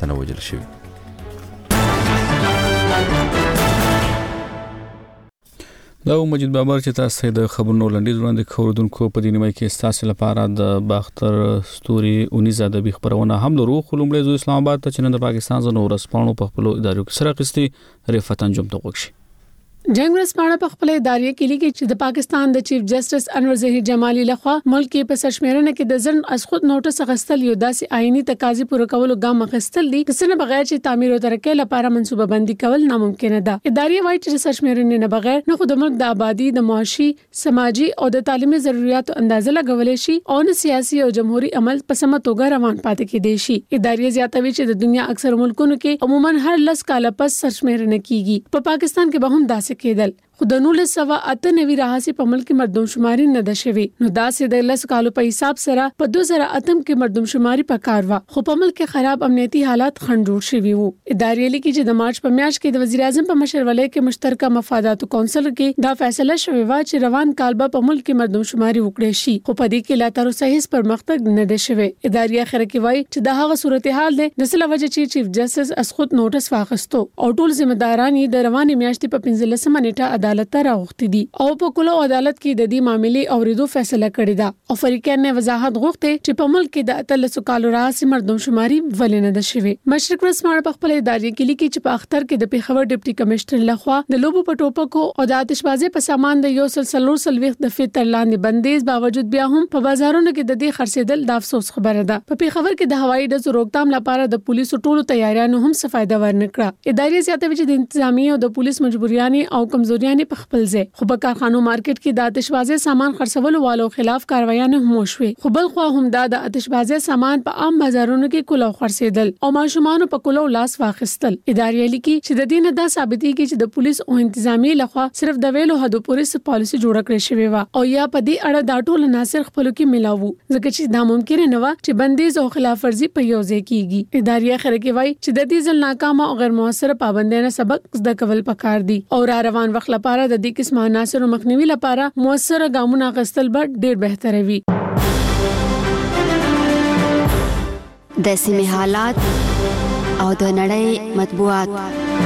تنه وژل شوي. دا مجید بابر چې تاسو د خبرونو لنډیز وړاندې کوردونکو په دې نیمه کې تاسو لپاره د باختر ستوري 19 ادبي خبرونه هم لرو. خلومړی زو اسلام آباد ته چې د پاکستان زنو ورسپانو په خپل ادارو کې سره قسطي رفعت انجام ته وکړي. جنگ ورسپانه په خپل ادارې کې لیکي چې د پاکستان د چیف جسټس انور ظهیر جمالي لخوا ملک کې په سرشمیرنه کې د ځن از خود نوټس غستل یو داسې آئینی تقاضي پوره کولو ګام غستل دي چې نه بغیر چې تعمیر او ترقې لپاره منصوبه بندي کول ناممکن ده. ادارې وايي چې سرشمیرنه نه بغیر نه خود ملک د آبادی د معاشي سماجی او د تعلیمي ضرورتو اندازه لګولې شي او نه سیاسي او جمهوریت عمل په سم توګه روان پاتې کېدي شي. ادارې زیاتوي چې د دنیا اکثر ملکونو کې عموما هر لس کاله پس سرشمیرنه کیږي. په پاکستان کې به هم داسې کېدل. خو د 1998 راهسي په ملک کې مردم شماري نه ده شوی. نو داسې د 10 کالو په حساب سره په 2008 کې مردم شماري په کار وا خو په ملک کې خراب امنیتي حالات خنډور شوي وو. ادارې لیکي چې د مارچ په میاشت کې د وزیر اعظم په مشرولۍ کې مشترکه مفاداتو کونسل کې دا فیصله شوې و چې روان کال به په ملک کې مردم شماري وکړي شي. خو په دې کې لا تر اوسه هیڅ پرمختګ نه ده شوی. ادارې اخر کې وایي چې د هغه صورتحال ده د سله وجه چې چیف جسټس از خود نوټس واخستو او ټول ذمہداران یې د روانې میاشتې په 15 نیټه عدالت ته راوړي دي او په کلو عدالت کې د دې معاملې اوریدو فیصله کړې ده او فریقین نه وضاحت غوښته چې په ملک کې د 13 کالو راځي مردم شماري ولې نه ده شوی. مشرق ورسمانه په خپل ادارې کې لیکي چې په اختر کې د پیښور ډیپټي کمشنر لخوا د لوبو په ټوپکو او د آتشبازي په سامان د یو سلسلور سلويخ د فطر لاندې بندیز باوجود بیا هم په بازارونو کې د دې خرڅېدل د افسوس خبره ده. په پیښور کې د هوایي ډزو روکثام لپاره د پولیسو ټولو تیاریانو هم څه فائدہ ورنکړه. ادارې زیاتوي چې د انتظامی او د پولیس مجبوریانې او کمزوریانې په خپل ځای خو په کارخانو مارکیټ کې د آتشبازي سامان خرڅولو والو خلاف کاروایانه هم وشوي. خو بل خو هم د آتشبازي سامان په عام بازارونو کې کولو خرڅېدل او ماشومان په کولو لاس واخیستل. ادارې لیکي چې د دې نه دا ثابتېږي چې د پولیس او انتظامی لخوا صرف د ویلو حدو پورې پالیسي جوړه کړې شوې و او یا په دې اړه دا ټول عناصر خپل کې ملاوو ځکه چې دا ممکن نه و چې بندیز او خلاف ورزي په یو ځای کیږي. ادارې اخر کې وایي چې د دې ځل ناکامه او غیر موثر پابندیاں سبق زده کول پکار دي او روان وخت لپاره د دې قسمه عناصر مخنیوي لپاره موثر ګامونه غستل به ډیر بهتره وي. د سیمې حالات او د نړۍ مطبوعات.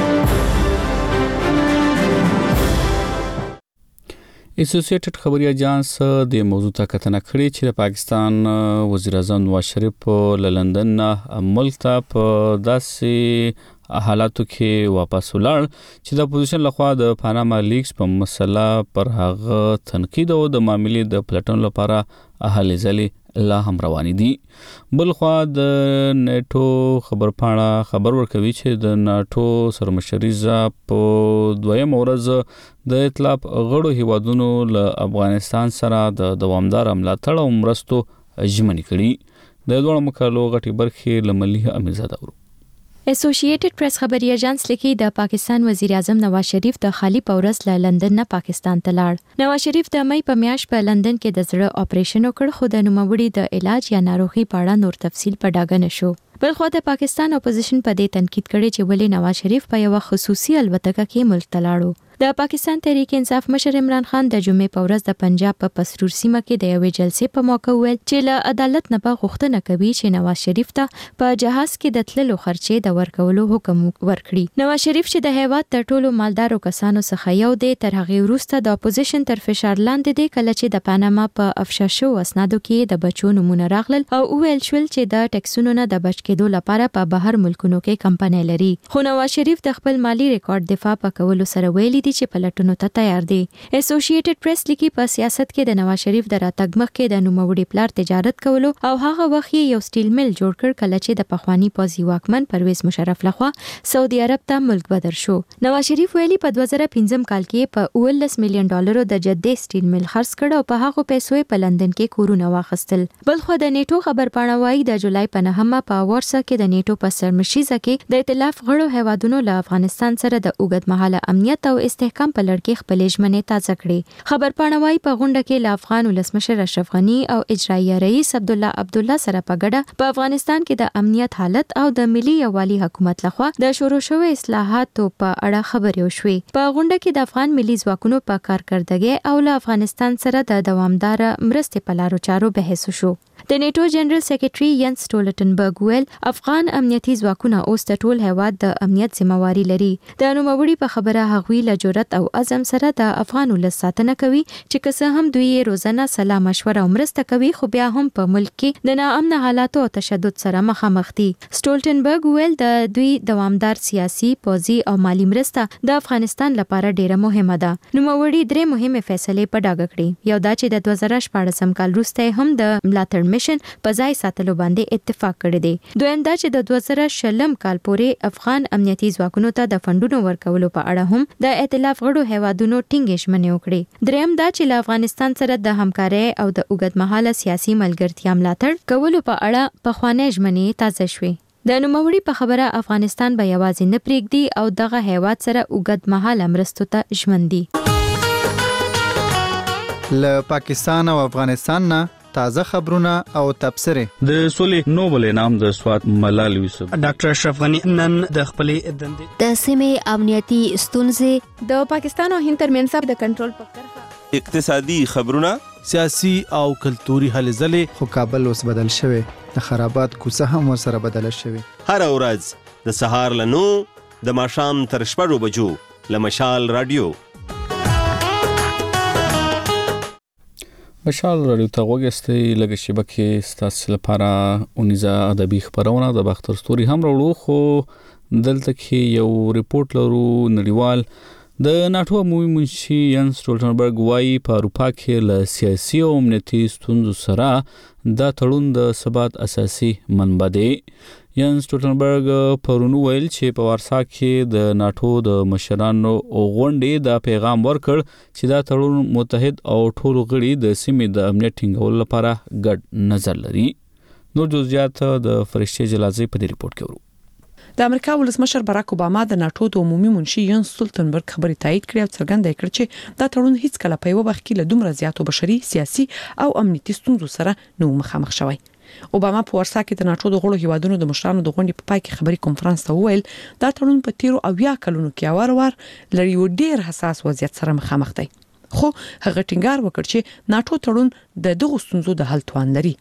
اسوسییټډ خبري اژانس د موضوع ته کتنه کړې چې د پاکستان وزیر اعظم نواز شریف په لندن ملک ته په داسې حالاتو کې واپس ولاړ چې د اپوزیشن لخوا د پاناما لیکس په مسله پر هغه تنقید او د معاملې د پلټن لپاره اهل ځلې لا هم روانې دي. بل خو د نیټو خبرپاڼه خبر ورکوي چې د ناتو سرمشري په دویم ورځ د ائتلاف غړو هیوادونو له افغانستان سره د دوامدار ملاتړ او مرستو ژمنې کړي. د دوه مکالو غټي برخې لملي امیرزاده ورو. اسوسییټډ پریس خبري اژانس لیکي د پاکستان وزیر اعظم نواز شریف د خالی پورس له لندن نه پاکستان ته لاړ. نواز شریف د مې په میاشت په لندن کې د زړه اپریشن وکړ خو د نوموړي د علاج یا ناروغي په اړه نور تفصیل په ډاګه نشو. بل خو د پاکستان اپوزیشن په دې تنقید کړي چې ولې نواز شریف په یو خصوصي الوتکه کې ملک ته لاړو. د پاکستان تحریک انصاف مشر عمران خان د جمعې په ورځ د پنجاب په پسرور سیمه کې د یوې جلسې په موقع ویل چې له عدالت نه په غوښتنه کوي چې نواز شریف ته په جهاز کې د تللو خرچې د ورکولو حکم ورکړي. نواز شریف چې د هیواد تر ټولو مالدارو کسانو څخه یو دی تر هغه وروسته د اپوزیشن تر فشار لاندې دی کله چې د پاناما په افشا شو اسنادو کې د بچو نمونه راغلل او ویل شول چې د ټیکسونو نه د بچ کېدو لپاره په بهر ملکونو کې کمپنۍ لري. خو نواز شریف د خپل مالی ریکارډ دفاع په کولو سره ویلي دي چې پلټنو ته تیار دي. اسوسییټډ پریس لیکي په سیاست کې د نواز شریف د راتګ مخکې د نوموړي پلار تجارت کولو او هغه وخت یو سټیل میل جوړ کړ کله چې د پخوانی پوځي واکمن پرویز مشرف لخوا سعودي عرب ته ملک بدر شو. نواز شریف ویلي په 2015 کال کې په $19 مليون د جدې سټیل میل خرڅ کړ او په هغه پیسو په لندن کې کورونه واخیستل. بل خو د نیټو خبرپاڼه وايي د جولای په 9 په ورسا کې د نیټو په سرمشيزه کې د ائتلاف غړو هیوادونو له افغانستان سره د اوږدمهاله امنیت او استحکام په لړ کې خپل ژمنې تازه کړې. خبرپاڼه وايي په غونډه کې له افغان ولسمشر اشرف غنی او اجرایي رئیس عبدالله سره په ګډه په افغانستان کې د امنیت حالت او د ملي یووالي حکومت لخوا د شروع شوی اصلاحاتو په اړه خبرې وشوې. په غونډه کې د افغان ملي ځواکونو په کارکردګۍ او له افغانستان سره د دوامدار مرستې په لارو چارو بحث وشو. د نیټو جنرال سیکریټري ینس سټولټنبرګ ویل افغان امنیتي ځواکونه اوس د ټول هیواد د امنیت ذمہواری لري. د نوموړي په خبره هغوی له جرأت او عزم سره د افغان ولس ساتنه کوي چې که څه هم دوی روزانه سلا مشوره او مرسته کوي خو بیا هم په ملک کې د ناامن حالاتو او تشدد سره مخامخ دي. سټولټنبرګ ویل د دوی دوامدار سیاسي، پوځي او مالی مرسته د افغانستان لپاره ډیره مهمه ده. نوموړي درې مهمه فیصلې په ډاګه کړې. یو دا چې د 2014 کال وروسته هم د ملاتړ میشن په ځای ساتلو باندې اتفاق کړی دی. دویم دا چې د 2020 کال پورې افغان امنیتي ځواکونو ته د فندونو ورکولو په اړه هم د ائتلاف غړو هیوادونو ټینګې ژمنې وکړې. دریم دا چې له افغانستان سره د همکارۍ او د اوږدمهاله سیاسي ملګرتیا ملاتړ کولو په اړه پخوانۍ ژمنې تازه شوې. د نوموړي په خبره افغانستان به یوازې نه پرېږدي او دغه هیواد سره اوږدمهاله مرستو ته ژمن دي. له پاکستان او افغانستان نه تازه خبرونه او تبصره. د سولې نوبل انعام د سوات ملال یوسف ډاکټر اشرف غنی نن د خپلې دندې د سیمې امنیتي ستونزې د پاکستان او هند ترمنځ د کنټرول په کرښه اقتصادي خبرونه سیاسي او کلتوري هلې ځلې. خو کابل اوس بدل شوی، د خرابات کوڅه هم ورسره بدله شوی. هر ورځ د سهار له 9 د ماښام تر 6 بجو له مشال رادیو مشال رادیو ته وګورئ. لږه شبکه ستاسو لپاره اونیزه ادبي خبرونه د باختر ستوري هم راوړو، خو دلته کې یو ریپورت لرو. نړیوال د ناتو عمومي منشي ینس سټولټنبرګ وايي په اروپا کې له سیاسي او امنیتي ستونزو سره دا تړون د ثبات اساسي منبع دی. ینس سټولټنبرګ پرون ویل چې په وارسا کې د ناتو د مشرانو غونډې دا پیغام ورکړ چې دا تړون متحد او ټول غړي د سیمې د امنیت ټینګولو لپاره ګډ نظر لري. نور جزئیات د فرشته جلازي په دې ریپورت کې ورو. د امریکا ولسمشر باراک اوباما د ناتو د عمومي منشي ینس سټولټنبرګ خبرې تایید کړې او څرګنده کړې چې دا تړون هیڅ کله په یو وخت کې له دومره زیاتو بشري، سیاسي او امنیتي ستونزو سره نه مخامخ شوی. اوباما په ورسا کې د ناتو د غړو هیوادونو د مشرانو د غونډې په پای کې خبري کنفرانس ته وویل دا تړون په تیرو او یا کلونو کې اور لري یو ډیر حساس وضعیت سره مخامخ دی. خو هغه ټینګار وکړ چې ناتو تړون د دغو ستونزو د حل توان لري.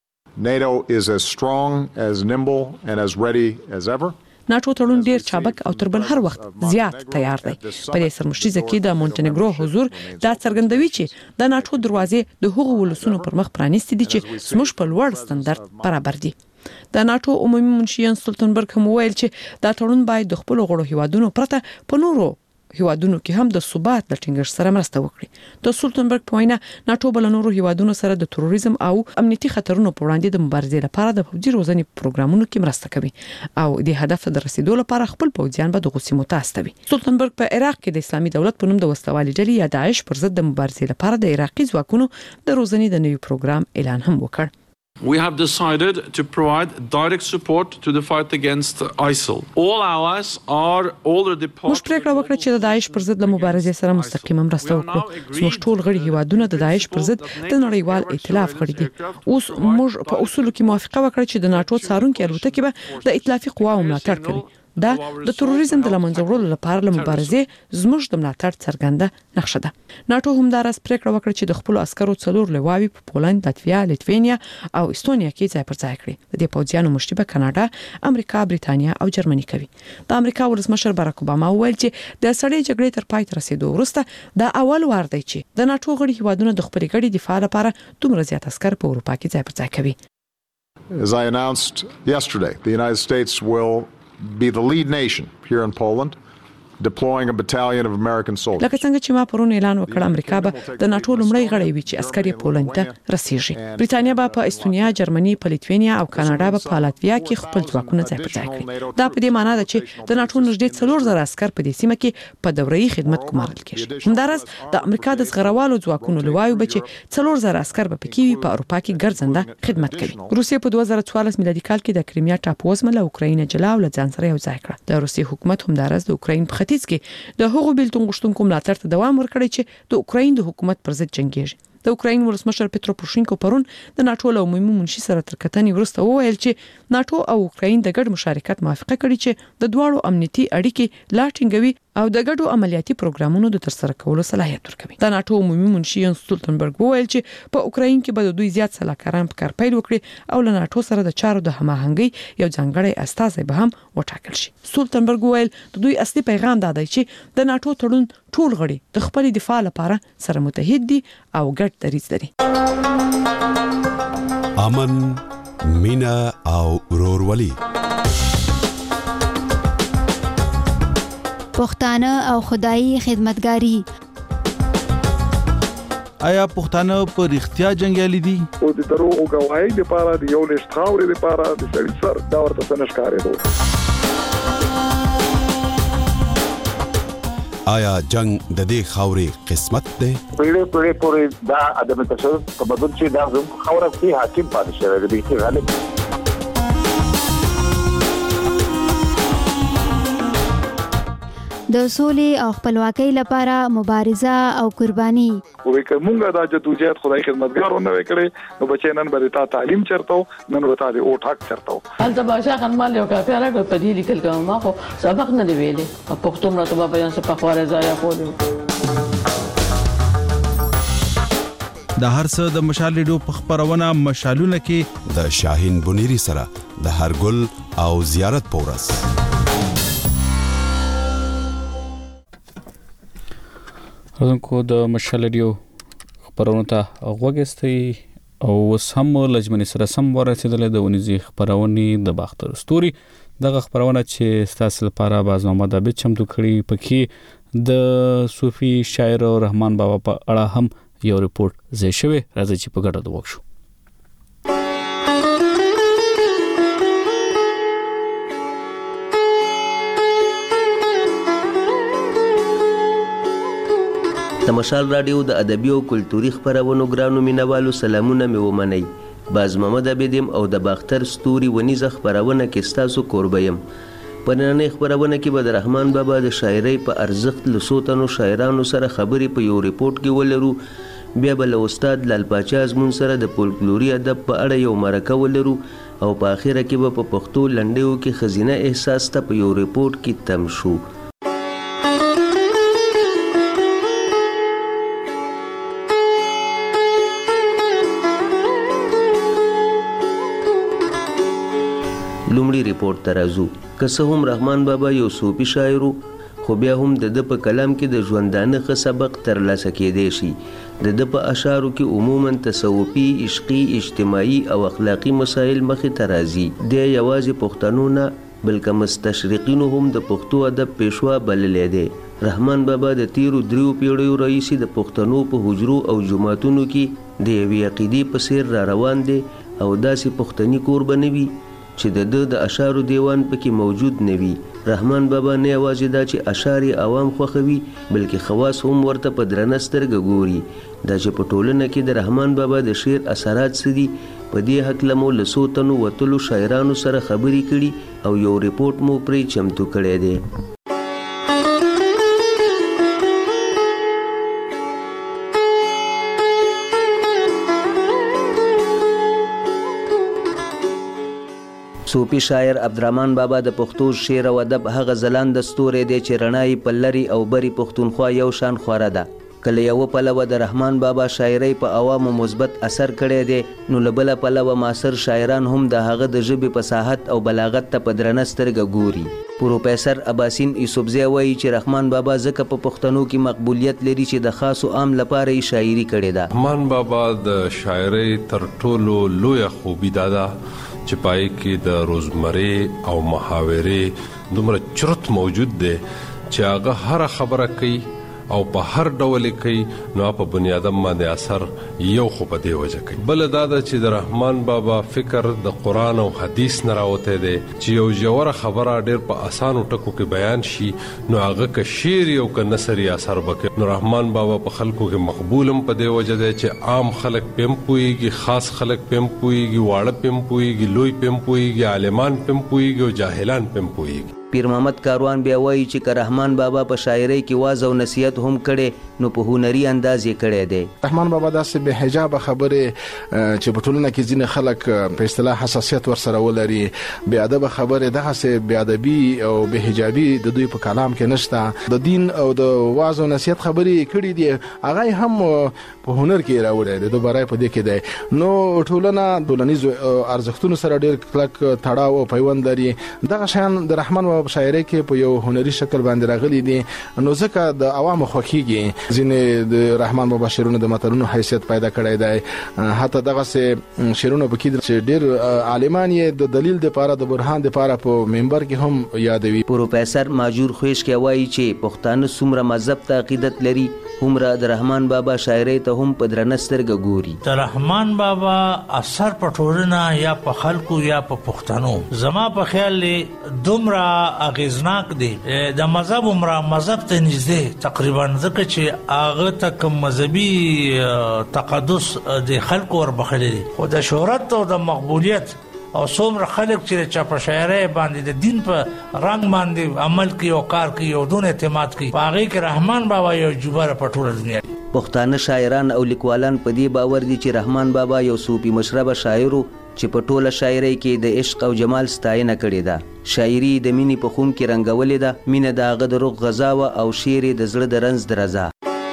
NATO is as strong, as nimble and as ready as ever. ناتو تړون ډیر چابک او تر بل هر وخت زیات تیار دی. په دې سرمشتیزه کې د مونټنیګرو حضور دا څرګندوي چې د ناتو دروازې د هغو ولسونو پر مخ پرانیستي دي چې زموږ په لوړ ستاندرد برابر دي. د ناتو عمومي منشي ینس سټولټنبرګ هم ویل چې دا تړون باید د خپل غړو هیوادونو پرته په نورو هیوادونو کې هم د ثبات د ټینګښت سره مرسته وکړي. د سټولټنبرګ په وینا ناتو بل نورو هیوادونو سره د تروریزم او امنیتي خطرونو په وړاندې د مبارزې لپاره د پوځي روزنې پروګرامونو کې مرسته کوي او د هدف ته رسیدو لپاره خپل پوځیان به د غوسې متاستوي. سټولټنبرګ په عراق کې د اسلامي دولت په نوم د وسلوالي ډلې یا داعش پر ضد د مبارزې لپاره د عراقي ځواکونو د روزنې د نوي پروګرام اعلان هم وکړ. We have decided to provide direct support to the fight against ISIL. All allies are already part. موږ پریکړه وکړه چې د داعش پر ضد له مبارزې سره مستقیمه مرسته وکړو. موږ ټول غړي هیوادونه د داعش پر ضد د نړیوال ائتلاف غړي دي. اوس موږ په اصولو کې موافقه وکړه چې د ناتو څارونکو الوتکې به د ائتلافي قواو ملاتړ کوي. دا د تروریزم د لمنځه وړلو لپاره له مبارزې زموږ د ملاتړ څرګنده نقشه ده. ناتو هم دا راز پریکړه وکړه چې د خپل عسکرو څلور لواوی په پولند، لاتویا، لیتوینیا او استونیا کې ځای پر ځای کړي. د دې پوځیانو مشري په کاناډا، امریکا، بریتانیا او جرمني کوي. د امریکا ولسمشر باراک اوباما ویل چې د سړې جګړې تر پای ته رسیدو وروسته دا اول وار دی چې د ناتو غړي هیوادونه د خپل ګډي دفاع لپاره دومره زیات عسکر په اروپا کې ځای پر ځای کوي. As I announced yesterday, the United States will be the lead nation here in Poland, deploying a battalion of American soldiers. لکه څنګه چې ما پرون اعلان وکړ امریکا به د ناتو لومړی غړی وي چې عسکر یې پولند ته رسیږي. بریتانیا به په استونیا، جرمني، په لیتوینیا او کاناډا به په لاتویا کې خپل ځواکونه ځای پر ځای کړي. دا په دې معنی ده چې د ناتو نږدې 4000 عسکر په دې سیمه کې په دوره‌ای خدمت کومارل کېږي. همدارس د امریکا د زغروالو ځواکونو لوایو به چې 4000 عسکر به پکې وي په اروپا کې ګرځنده خدمت کوي. روسیې په 2014 میلادي کال کې د کریمیا ټاپو وزمه له اوکراین جلا ول ځان سره یو ځای کړ. د روسیې حکومت همدارس د اوکراین په ختیځ کې د هغو بیلتون غوښتونکو ملاتړ ته دوام ورکړی چې د اوکراین د حکومت پر ضد جنگیږي. د اوکراین ولسمشر پټرو پروشینکو پرون د ناتو له عمومي منشي سره تر کتنې وروسته وویل چې ناتو او اوکراین د ګډ مشارکت موافقه کړې چې د دواړو امنیتي اړیکې لا ټینګوي او د ګډو عملیاتي پروګرامونو د ترسره کولو صلاحیت ورکوي. د ناتو عمومي منشي یانس ستولتنبرګ وویل چې په اوکراین کې به دوی زیات سلاکاران په کار پیل وکړي او له ناتو سره د چارو د هماهنګي یو ځانګړی استازی به هم وټاکل شي. ستولتنبرګ وویل د دوی اصلي پیغام دا دی چې د ناتو تړون ټول غړي د خپل دفاع لپاره سره متحد دي او ګډ دریځ لري. امن، مینا او ورورولي. پښتانه او خدایي خدمتګاری. آیا پښتانه په رښتیا جنگیالي دي؟ او د دروغ غواړي لپاره د یو لښت خاورې لپاره د سړي سر دا ورته څنګه ښکارېدو. آیا جنگ د دې خاورې قسمت دی؟ پیړې پورې دا ادم تشدد په بدل چې دا زموږ خاوره کې حاکم پاتې شوی دی چې غالب. د سولې او خپلواکۍ لپاره مبارزه او قرباني. وې کومه دا جدوجہد خدای خدمتګارونه وکړي نو بچي نن به تا تعلیم چرته نن به تا د او ټاک چرته هلته باشا خنمال یو کافي راغی په دې لیکل کوم ما خو سبق نه دی ویلې په پښتو مرته په بیان څه په خواره ځای خو د هر څه د مشال ریډیو په خبرونه مشالونه کې د شاهین بنيري سره د هرګل او زیارت پورس. کو د مشال ریډیو خبرونه ته غوږستئ او سم لجمنی سره سم ورسېدل د ونیزي خبرونه د باختر ستوري دغه خبرونه چې ستاسو لپاره باز محمد عبد چمتو کړي پکې د صوفي شاعر رحمان بابا په اړه هم یو ریپورت زی شوی راځي چې په ګډه وښو. د مشال رادیو د ادبي او کلتوري خبرونو ګرانو مینوالو سلامونه مې ومنئ. باز محمد عبدم او د باختر ستوري ونیزه خبرونه کې ستاسو کوربیم. په نننۍ خبرونه کې به د رحمان بابا د شاعرۍ په ارزښت له څو تنو شاعرانو سره خبرې په یو ریپورت کې ولرو. بیا به له استاد لال پاچا ازمون سره د فولکلوري ادب په اړه یو مرکه ولرو او په اخره کې به په پښتو لنډیو کې خزینه احساس ته په یو ریپورت کې تم شو. لومړی ریپورت ته راځو. که څه هم رحمان بابا یو صوفي شاعر خو بیا هم د په کلام کې د ژوندانه ښه سبق ترلاسه کېدی شي. د په اشعارو کې عموما تصوفي، عشقي، اجتماعي او اخلاقی مسایل مخې ته راځي. د یوازې پښتنو نه بلکې مستشرقینو هم د پښتو ادب پیشوا بللی دی. رحمان بابا د تیرو 3 پیړیو راهیسې د پښتنو په حجرو او جوماتونو کې د یوې عقیدې په څیر را روان دی او داسې پښتني کور به نه وي چې د اشعارو دیوان پکې موجود نه وي. رحمان بابا نه یوازې دا چې اشعار عوام خوښوي بلکې خواص هم ورته په درنه سترګه ګوري. دا چې په ټولنه کې د رحمان بابا د شعر اثرات څه دي په دې هکله مو له څو تنو وتلو شاعرانو سره خبرې کړي او یو ریپورت مو پرې چمتو کړی دی. صوفي شاعر عبدالرحمن بابا د پښتو شعر او ادب هغه ځلانده ستوری دی چې رڼا یې په لرې او بري پښتونخوا یو شان خوره ده. کله یو پلوه د رحمان بابا شاعرۍ په عوامو مثبت اثر کړی دی نو له بله پلوه معاصر شاعران هم د هغه د ژبې فصاحت او بلاغت ته په درنه سترګه ګوري. پروفیسر عباسین یوسفزی وایي چې رحمان بابا ځکه په پښتنو کې مقبولیت لري چې د خاصو عام لپاره یې شاعري کړې ده. رحمان بابا د شاعرۍ تر ټولو لویه خوبي دا ده چې پای کې د روزمره او محاورې دومره چرت موجود دی چې هغه هر خبره کوي او په هر ډول کوي نو په بنیادم باندې اثر یو خو په دی وجه کوي. بل دا ده چې د رحمان بابا فکر د قران او حدیث نه راوته دی چې یو جوړه خبره ډېر په اسانو ټکو کې بیان شي نو هغه که شعر او که نثري اثر وکړي. نو رحمان بابا په خلکو کې مقبولم په دی وجه دی چې عام خلک پم پويږي، خاص خلک پم پويږي، واړه پم پويږي، لوی پم پويږي، عالمان پم پويږي او جاهلان پم پويږي. پیر محمد کاروان بیا وایي چې که رحمان بابا په شاعرۍ کې واز او نصیحت هم کړي نو په هنري انداز یې کړی دی. رحمان بابا داسې بې حجابه خبرې چې په ټولنه کې ځینې خلک په اصطلاح حساسیت ورسره ولري، بې ادبه خبرې دغسې بې ادبي او بې حجابي د دوی په کلام کې نشته. د دین او د واز او نصیحت خبرې کړي دي، هغه هم په هنر کې راوړی دی، دوباره په دې کې دی. نو ټولنه ټولنیزو ارزښتونو سره ډېر کلک تړاو او پیوند لري. دغه شیان د رحمان بابا په شاعرۍ کې په یو هنري شکل باندې راغلي دي، نو ځکه د عوامو خوښیږي. ځینې د رحمان بابا شعرونه د متلونو حیثیت پیدا کړی دی، حتی دغسې شعرونه پکې دي چې ډېر عالمان یې د دلیل دپاره د برهان دپاره په منبر کې هم یادوي. پروفیسر ماجور خویشکی وایي چې پښتانه څومره مذهب ته عقیدت لري هومره د رحمان بابا شاعرۍ ته هم په درنه سترګه ګوري. د رحمان بابا اثر په ټولنه یا په خلکو یا په پښتنو زما په خیال دومره اغیزناک دی، د مذهب عمره مذهب ته نږدې تقریبا، ځکه چې هغه ته کوم مذهبي تقدس د خلکو وربخلي دي، خو د شهرت او د مقبولیت او څومره خلک چې چا په شاعرۍ باندې د دین په رنګ باندې عمل کوي او کار کوي او دون اعتماد کوي، په هغې کې رحمان بابا یو جوبره په ټوله دنیا. پښتانه شاعران او لیکوالان په دې باور دي چې رحمان بابا یو صوفي مشربه شاعر چې په ټوله شاعرۍ کې د عشق او جمال ستاینه کړې ده. شاعري د مینې په خون کې رنګولې ده، مینه د هغه د روح غذا وه او شعر یې د زړه د رنځ د رضا.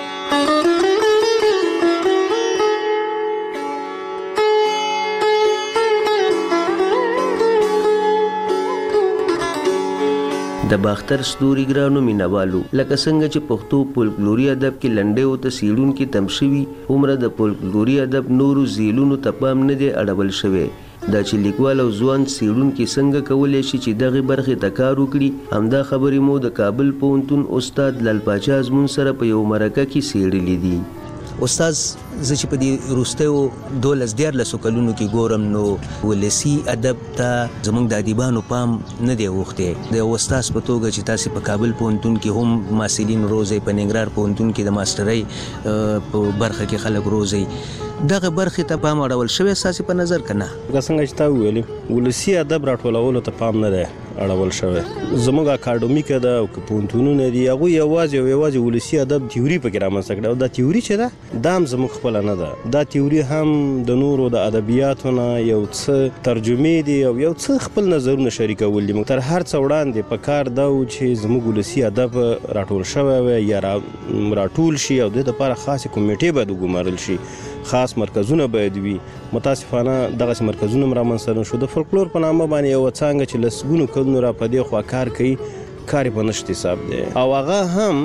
د باختر ستوري ګرانو مینوالو، لکه څنګه چې پښتو فولکلوري ادب کې لنډیو ته څیړونکي تم شوي، هومره د فولکلوري ادب نورو ذیلونو ته پام نه دی اړول شوی. دا چې لیکوال او ځوان څیړونکي څنګه کولی شي چې دغې برخې ته کار وکړي، همدا خبرې مو د کابل پوهنتون استاد لال پاچا ازمون سره په یو مرکه کې څیړلې دي. استاد زه چې په دې وروستیو 12-14 کلونو کې ګورم نو ولسي ادب ته زموږ د ادیبانو پام نه دی اوښتی. د یو استاد په توګه چې تاسې په کابل پوهنتون کې هم محصلین روزئ، په ننګرهار پوهنتون کې د ماسټرۍ په برخه کې خلک روزئ، دغه برخې ته پام اړول شوی ستاسې په نظر که نه؟ لکه څنګه چې تا وویلې ولسي ادب راټولولو ته پام نه دی اړول شوی. زموږ اکاډمیکه ده او که پوهنتونونه دي هغوی یوازې ولسي ادب تیوري پکې رامنځته کړې، او دا تیوري چې ده دا هم زموږ خپله نه ده، دا تیوري هم د نورو د ادبیاتو نه یو څه ترجمې دي او یو څه خپل نظرونه شریکول دي. موږ تر هر څه وړاندې په کار دا و چې زموږ ولسي ادب راټول شوی وی یا راټول شي او د دې لپاره خاصې کمیټې باید وګمارل شي، خاص مرکزونه باید وي. متاسفانه دغسې مرکزونه هم رامنځته نه شو. د فولکلور په نامه باندې یوه څانګه چې لسګونو کلونو را په دې خوا کار کوي، کار یې په نشت حساب دی، او هغه هم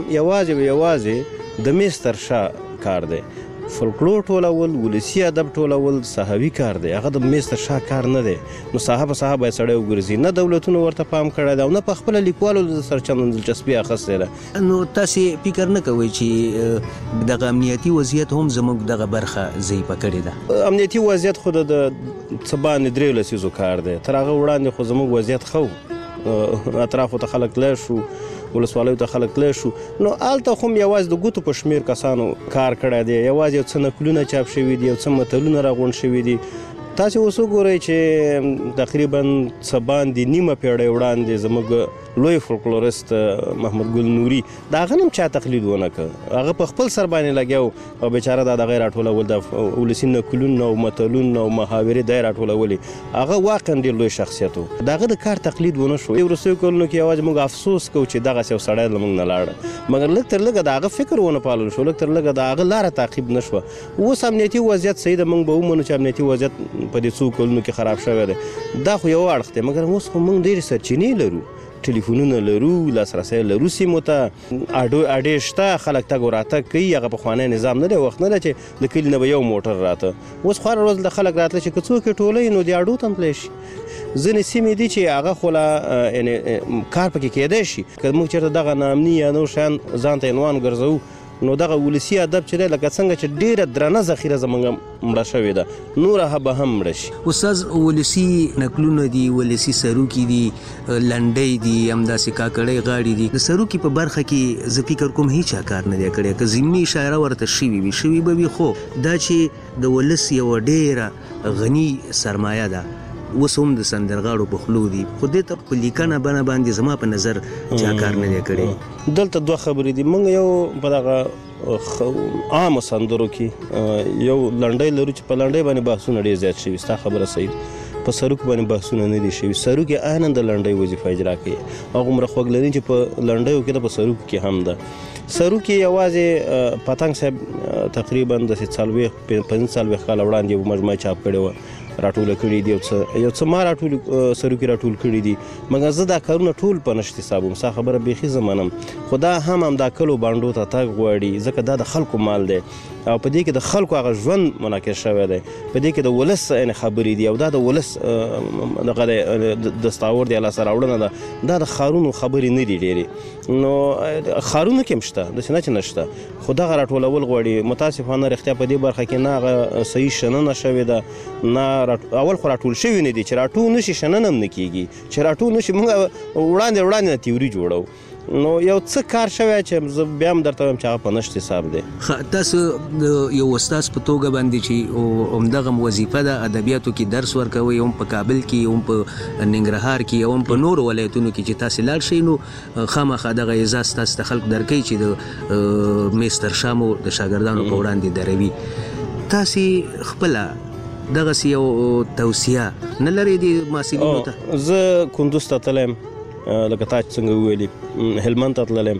یوازې د میز تر شا کار دی. فولکلور ټولول، ولسي ادب ټولول صحوي کار دی، هغه د میز تر شا کار نه دی. نو ساحه په ساحه باید سړی وګرځي، نه دولتونو ورته پام کړی دی او نه په خپله لیکوالو سره چندان دلچسپي اخیستې ده. نو تاسې فکر نه کوئ چې دغه امنیتي وضعیت هم زموږ دغه برخه ضعیفه کړې ده؟ امنیتي وضعیت خو د څه باندې 3 لسیزو کار دی، تر هغه وړاندې خو زموږ وضعیت ښه و، اطرافو ته خلک تللی شو، ولسوالیو ته خلک تللی شو، نو هلته خو هم یوازې د ګوتو په شمېر کسانو کار کړی دی، یوازې یو څه نکلونه چاپ شوي دي، یو څه متلونه راغونډ شوي دي. تاسې اوس وګورئ چې تقریبا څه باندې نیمه پیړۍ وړاندې زموږ لوی فولکلوریست محمد ګل نوري د هغه هم چا تقلید ونه کړ، هغه په خپل سر باندې لګیا او بیچاره د هغه راټولول د ولسي نکلونه او متلونه او محاورې دی راټولولې، هغه واقعا ډېر لوی شخصیت و، د هغه د کار تقلید ونه شو. وروستیو کلونو کې یوازې موږ افسوس کوو چې دغسې یو سړی له موږ نه لاړه، مګر لږ تر لږه د هغه فکر ونه پالل شو، لږ تر لږه د هغه لاره تعقیب نه شوه. اوس امنیتي وضعیت صحیح ده، موږ به ومنو چې امنیتي وضعیت په دې څو کلونو کې خراب شوی دی، دا خو یو اړخ دی، مګر اوس خو موږ ډېرې سرچینې لرو، ټلیفونونه لرو، لاسرسی لرو سیمو ته، اډې شته، خلک تګ و راتګ کوي، هغه پخوانی نظام نه دی، وخت نه ده چې د کلي نه به یو موټر راته، اوس خو هره ورځ د خلک راتله چې که څوک یې ټولوي نو د اډو ته هم تللی شي. ځینې سیمې دي چې هغه خو یعنې کار پکې کیدی شي، که موږ چېرته دغه ناامني یا نور شیان ځان ته عنوان ګرځوو نو دغه ولسي ادب چې دی لکه څنګه چې ډېره درنه ذخیره زموږ مړه شوې ده، نوره به هم مړه شي. استاد ولسي نکلونه دي، ولسي سروکي دي، لنډۍ دي، همداسې کاکړۍ غاړې دي، د سروکي په برخه کې زه فکر کوم هیچا کار نه دی کړی، که ضمني اشاره ورته شوي به وي، خو دا چې د ولس یوه ډېره غني سرمایه ده، اوس هم د سندرغاړو په خلو دي، خو دې ته په لیکنه باندې زما په نظر چا کار نه دی کړی. دلته دوه خبرې دي. موږ یو په دغه عام سندرو کې یو لنډۍ لرو چې په لنډۍ باندې بحثونه ډېر زیات شوي. ستا خبره صحیح، په سروک باندې بحثونه نه دي شوي. سروک یې عیناً د لنډۍ وظیفه اجرا کوي، هغومره خوږ لري چې په لنډیو کې ده، په سروک کې هم ده. سروک کې یوازې پتنګ صاحب تقریبا د 45 کاله وړاندې یو مجموعه چاپ کړې وه، راټوله کړي دي، یو څه ما سروکي راټول کړي دي، مګر زه دا کارونه ټول په نشت حسابوم. ستا خبره بیخي زه منم، خو دا هم همدا کلو بانډو ته تګ غواړي، ځکه دا د خلکو مال دی او په دې کې د خلکو هغه ژوند منعکس شوی دی، په دې کې د ولس خبرې دي او دا د ولس دغه دستاور دی، لاسته راوړنه ده. دا د ښارونو خبرې نه دي ډېرې، نو ښارونو کې هم شته، داسې نه چې نشته، خو دغه راټولول غواړي. متاسفانه رښتیا په دې برخه کې نه هغه صحیح شننه شوې ده، نه اول خو راټول شوي نه دي، چې راټول نشي شننه هم نه کېږي، چې راټول نشي موږ وړاندې نه تیوري جوړو. نو یو څه کار شوی چې زه بیا هم درته وایم چې هغه په نشت حساب دی. تاسو یو استاد په توګه باندې چې همدغه وظیفه ده ادبیاتو کې درس ورکوئ، هم په کابل کې، هم په ننګرهار کې، هم په نورو ولایتونو کې چې تاسې لاړ شئ، نو خامخا دغه اعزاز تاسو ته خلک درکوي چې د میستر شامو د شاګردانو په وړاندې دروي. تاسې خپله دغسې یو توصیه نه لرئ د محصلینو ته؟ زه کندوز ته تللی یم، لکه تا چې څنګه وویلي، هلمند ته تللی یم،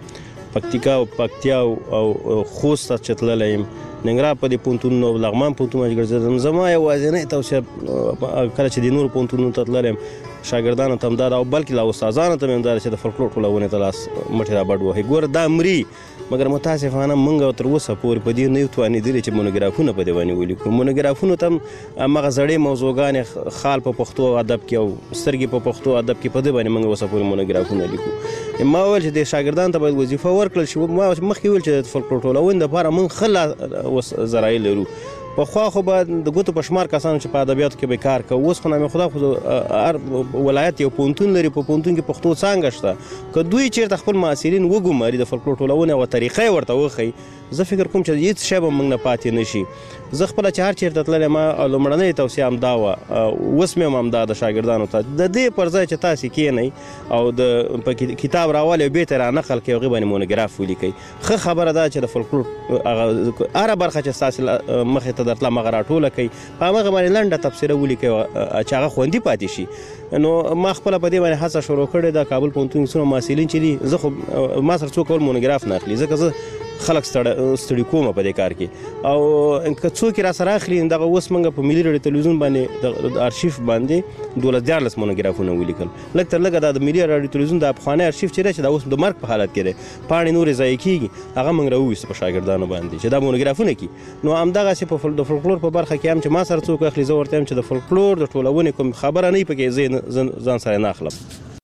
پکتیا او خوست ته چې تللی یم، ننګرهار په دې پوهنتونونو او لغمان پوهنتون باندې ګرځېدم. زما یوازینۍ توصیه کله چې د نورو پوهنتونونو ته تللی یم شاګردانو ته هم دا ده، او بلکې لا استادانو ته مې هم دا ده چې د فولکلور ټولونې ته لاس مټې را بډ وهئ. ګوره دا مري، مګر متاسفانه موږ تر اوسه پورې په دې نه یو توانېدلي چې مونوګرافونه په دې باندې ولیکو. مونوګرافونو ته هم همغه زړې موضوعګانې خال په پښتو ادب کې او سترګې په پښتو ادب کې، په دې باندې موږ اوسه پورې مونوګرافونه لیکو. ما ویل چې د شاګردانو ته باید وظیفه ورکړل شي. ما مخکې ویل چې د فولکلور ټولونې دپاره موږ ښه ذرایع لرو. پخوا خو به د ګوتو په شمار کسانو چې په ادبیاتو کې به کار کوو، اوس خو نامې خدا خو هر ولایت یو پوهنتون لري، په پوهنتون کې پښتو څانګه شته. که دوی چېرته خپل محصلین وګماري، د فولکلور ټولونې یوه طریقه یې ورته وښیي، زه فکر کوم چې هېڅ شی به موږ نه پاتې نه شي. زه خپله چې هر چېرته تللی ما لومړنۍ توصیه همدا وه، اوس مې هم همدا د شاګردانو ته، د دې پر ځای چې تاسې کښېنئ او د په کتاب راولئ او بېرته یې رانقل کړئ، هغې باندې مونوګراف ولیکئ. ښه خبره ده چې د فولکلور هره برخه چې ستاسې مخې ته درتله همغه راټوله کړئ، په همغه باندې لنډه تبصره ولیکئ چې هغه خوندي پاتې شي. نو ما خپله په دې باندې هڅه شروع کړې ده. کابل پوهنتون کې څومره محصلین چې دي، زه خو ما سره څوک اول مونوګراف نه اخلي، ځکه زه خلک ستړي کومه په دې کار کې. او که څوک را سره اخلي، دغه اوس موږ په ملي راډیو تلویزیون باندې د ارشیف باندې 12 مونوګرافونه ولیکل. لږ تر لږه دا د ملي راډیو تلویزیون د پخوانی ارشیف چې دی، چې دا اوس د مرګ په حالت کې دی، پاڼې نورې ضایع کېږي، هغه موږ راوویسته په شاګردانو باندې چې دا مونوګرافونه کړي. نو همدغسې د فولکلور په برخه کې هم چې ما سره څوک اخلي، زه ورته یم چې د فولکلور د ټولونې کوم خبره نه وي پکې، زه ځان سره نه اخلم.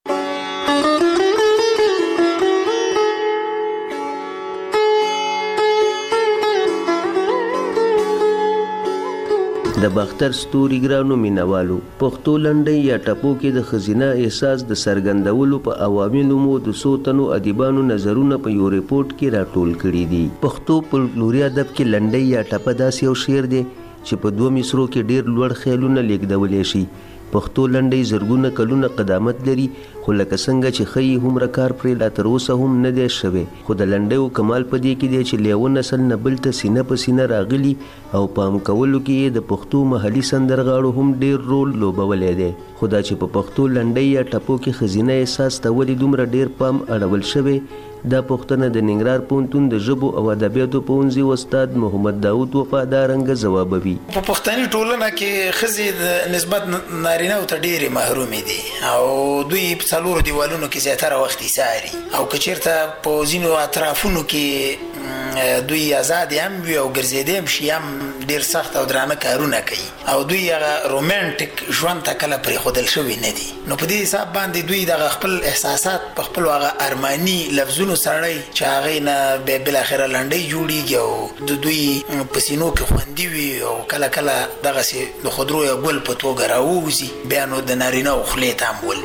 د باختر ستوري ګرانو مینوالو، پښتو لنډۍ یا ټپو کې د ښځینه احساس د څرګندولو په عواملو مو د څو تنو ادیبانو نظرونه په یو ریپورټ کې راټول کړي دي. پښتو فولکلوري ادب کې لنډۍ یا ټپه داسې یو شعر دی چې په 2 مصرو کې ډېر لوړ خیالونه لیږدولی شي. پښتو لنډۍ زرګونه کلونه قدامت لري، خو لکه څنګه چې ښیي هومره کار پرې لا تر اوسه هم نه دی شوی. خو د لنډیو کمال په دې کې دی چې له یوه نسل نه بل ته سینه په سینه راغلي او پام کولو کې یې د پښتو محلي سندرغاړو هم ډېر رول لوبولی دی. خو دا چې په پښتو لنډۍ یا ټپو کې ښځینه احساس ته ولې دومره ډېر پام اړول شوی، دا پوښتنه د ننګرهار پوهنتون د ژبو او ادبیاتو پوهنځي استاد محمد داود وفادارنګه ځوابوي. په پښتني ټولنه کې ښځې د نسبت نارینه‌و ته ډېرې محرومې دي او دوی په څلورو دیوالونو کې زیاتره وخت ایساري، او که چېرته په ځینو اطرافونو کې دوی ازادې هم وي او ګرځېدې هم شي، هم ډېر سخت او درانه کارونه کوي او دوی هغه رومانټیک ژوند ته کله پرېښودل شوي نه دي. نو په دې حساب باندې دوی دغه خپل احساسات په خپلو هغه ارماني لفظونو سړی چې هغې نه بیا بالاخره لنډۍ جوړېږي او د دوی په سینو کې خوندي وي او کله کله دغسې د خودرو یا ګل په توګه راووځي، بیا نو د نارینه‌و خولې ته هم ولویږي.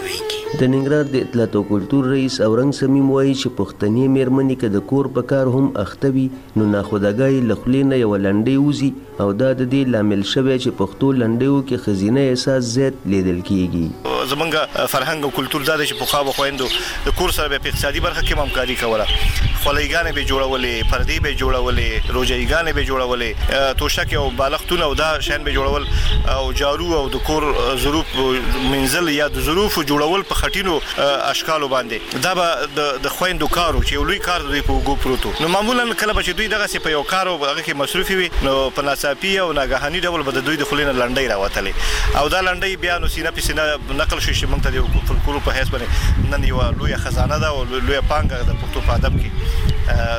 د ننګرهار د اطلاعات او کلتور رئیس اورنګ سمیم وایي چې پښتني میرمنې که د کور په کار هم اخته وي نو ناخوداګۍ له خولې نه یوه لنډۍ وځي او دا د دې لامل شوی چې پښتو لنډیو کې ښځینه احساس زیات لیدل کیږي. زمونږ فرهنګ او کلتور دا دی چې پخوا به خویندو د کور سره به په اقتصادي برخه کې هم همکاري کوله، خولۍ به جوړولې، پردې به جوړولې، روجایګانې به جوړولې، توشک او بالښتونه او دا شیان به جوړول او جارو او د کور ظروف منزل یا د ظروف جوړول په خټینو اشکالو باندې دا به د خویندو کارو چې لوی کار دوی په وګو پروتو. نو معمولا کله چې دوی دغه په یو کار او هغه کې مصروف وي نو په ناڅاپي او ناګهاني ډول به دوی د خلینو لنډۍ راوتلې او دا لنډۍ بیا نو سینه په سینه نقل شي چې موږ ته د فلکلور په حساب باندې نن یو لوی خزانه ده او لوی پانګه د پښتو په ادب کې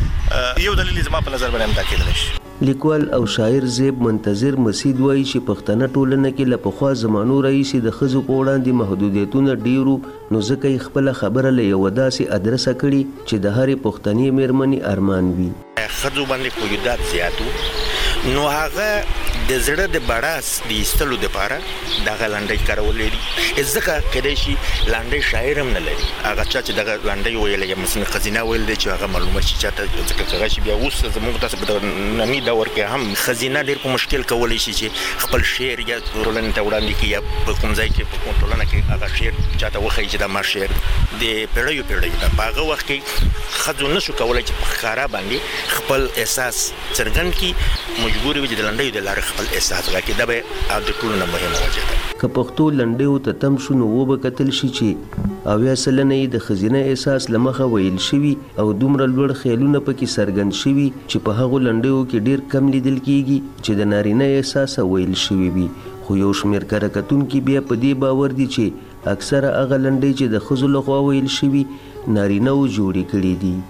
نو یو دلیل زما په نظر باندې دا کېدل شي. لیکوال او شاعر زیب منتظر مسید وایي چې پښتنه ټولنه کې له پخوا زمانو راهیسې د ښځو په وړاندې محدودیتونه ډیرو نو ځکه یې خپله خبره له یوه داسې ادرسه کړي چې د هرې پښتنې میرمنې ارمان وي. ښځو باندې قیودات زیات وو نو هغه د زړه د بړاس د ایستلو دپاره دغه لنډۍ کارولې دي، ځکه کیدای شي لنډۍ شاعر هم نه لري، هغه چا چې دغه لنډۍ ویلې یا مثلا ښځینه ویل دی چې هغه معلومه شي چاته، ځکه هغه شي بیا اوس زموږ تاسو په ننني دور کې هم ښځینه ډېر په مشکل کولی شي چې خپل شعر یا ټولنې ته وړاندې کړي یا په کوم ځای کې په کوم ټولنه کې هغه شعر چاته وښایي چې دا ما شعر د پیړیو ده. په هغه وخت کې ښځو نه شو کولی چې په ښکاره باندې خپل احساس څرګند کړي، مجبور وي چې د لنډیو د لارې خپل احساس راکړي. دا به د ټولو نه مهمه وجه ده. که پښتو لنډیو ته تم شو نو وبه کتل شي چې 80% یې د ښځینه احساس له مخه ویل شوي او دومره لوړ خیالونه پکې څرګند شوي چې په هغو لنډیو کې ډېر کم لیدل کیږي چې د نارینه احساس ویل شوي وي. خو یو شمېر کره کتونکي بیا په دې باور دي چې اکثره هغه لنډۍ چې د ښځو لخوا ویل شوي نارینهو جوړې کړي دي.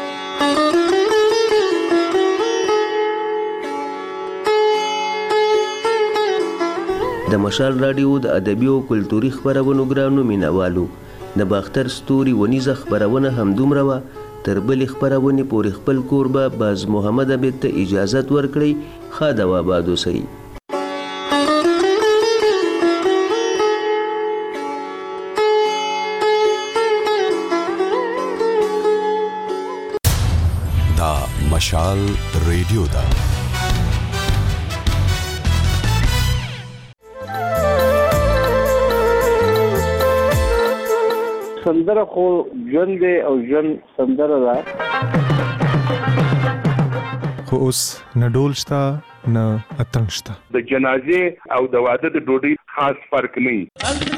د مشال راډیو د ادبي او کلتوري خپرونو ګرانو مینوالو د باختر ستوري ونیزه خپرونه همدومره وه. تر بلې خپرونې پورې خپل کوربه باز محمد عبید ته اجازت ورکړئ. ښه د آباد اوسئ. دا مشال ریډیو ده. سندره خو ژوند دی او ژوند سندره ده. خو اوس نه ډول شته نه اتڼ شته. د جنازې او د واده د ډوډۍ خاص فرق نه وي.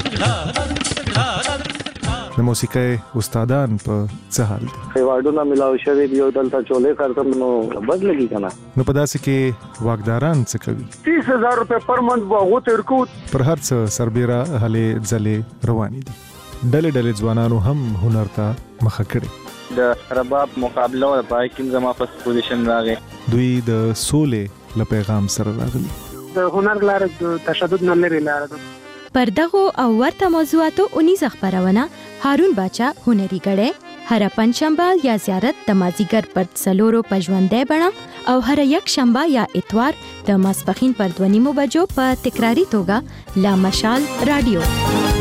د موسیقۍ استادان په څه حال دي؟ ایوارډونه ملاو شوي دي او دلته چولې کارتم نو بد لګي که نه. نو په داسې کې واکداران څه کوي؟ 30,000 روپۍ پر منت به هغو ته ورکوو. پر هر څه سربیره هلې ځلې روانې دي. ډلې ځوانانو هم هنر ته مخه کړې. د رباب مقابله وه، په هغې کې زما فست پوزیشن راغی. دوی د سولې له پیغام سره راغلي. د هنر لاره د تشدد نه لرې لاره ده. پر دغو او ورته موضوعاتو اونیزه خپرونه هارون باچا هنري ګړی هر پنځشنبه یا زیارت د مازیګر پر 4 په ژوندۍ بڼه او هر یک شنبه یا اتوار د ماسپښین پر 2:30 بجو په تکراری توګه لا مشال رادیو.